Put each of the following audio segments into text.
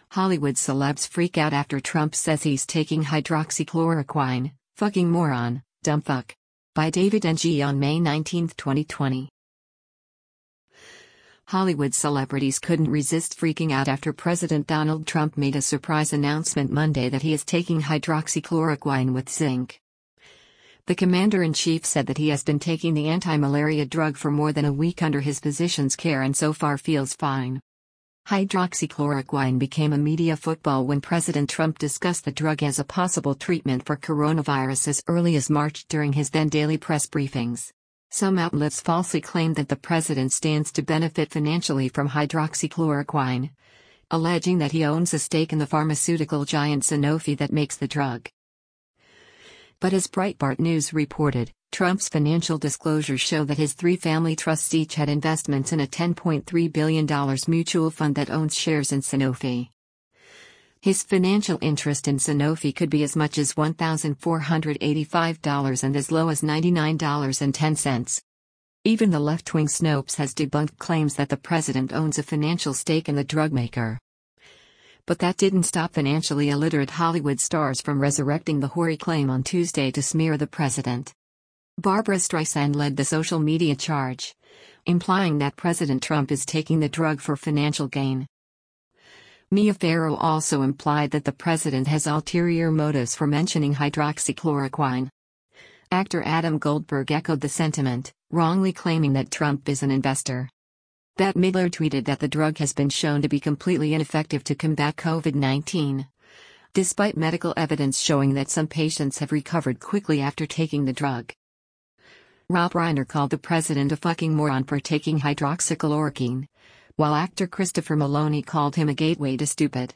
Hollywood celebs freak out after Trump says he's taking hydroxychloroquine. Fucking moron, dumb fuck. By David Ng on May 19, 2020. Hollywood celebrities couldn't resist freaking out after President Donald Trump made a surprise announcement Monday that he is taking hydroxychloroquine with zinc. The commander-in-chief said that he has been taking the anti-malaria drug for more than a week under his physician's care and so far feels fine. Hydroxychloroquine became a media football when President Trump discussed the drug as a possible treatment for coronavirus as early as March during his then daily press briefings. Some outlets falsely claimed that the president stands to benefit financially from hydroxychloroquine, alleging that he owns a stake in the pharmaceutical giant Sanofi that makes the drug. But as Breitbart News reported, Trump's financial disclosures show that his three family trusts each had investments in a $10.3 billion mutual fund that owns shares in Sanofi. His financial interest in Sanofi could be as much as $1,485 and as low as $99.10. Even the left-wing Snopes has debunked claims that the president owns a financial stake in the drug maker. But that didn't stop financially illiterate Hollywood stars from resurrecting the hoary claim on Tuesday to smear the president. Barbra Streisand led the social media charge, implying that President Trump is taking the drug for financial gain. Mia Farrow also implied that the president has ulterior motives for mentioning hydroxychloroquine. Actor Adam Goldberg echoed the sentiment, wrongly claiming that Trump is an investor. Bette Midler tweeted that the drug has been shown to be completely ineffective to combat COVID-19, despite medical evidence showing that some patients have recovered quickly after taking the drug. Rob Reiner called the president a fucking moron for taking hydroxychloroquine, while actor Christopher Meloni called him a gateway to stupid.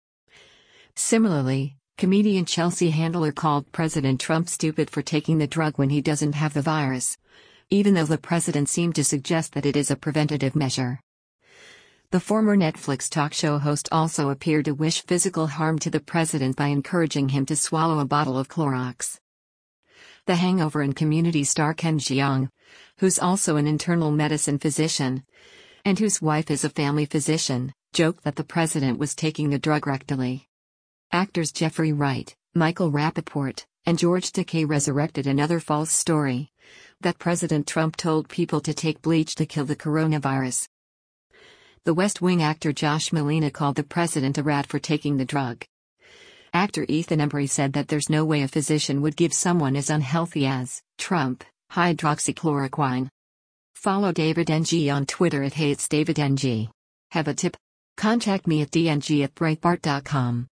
Similarly, comedian Chelsea Handler called President Trump stupid for taking the drug when he doesn't have the virus, even though the president seemed to suggest that it is a preventative measure. The former Netflix talk show host also appeared to wish physical harm to the president by encouraging him to swallow a bottle of Clorox. The Hangover and Community star Ken Jeong, who's also an internal medicine physician, and whose wife is a family physician, joked that the president was taking the drug rectally. Actors Jeffrey Wright, Michael Rappaport, and George Takei resurrected another false story, that President Trump told people to take bleach to kill the coronavirus. The West Wing actor Josh Malina called the president a rat for taking the drug. Actor Ethan Embry said that there's no way a physician would give someone as unhealthy as Trump hydroxychloroquine. Follow David Ng on Twitter at @HeyIt'sDavidNG. Have a tip? Contact me at dng@breitbart.com.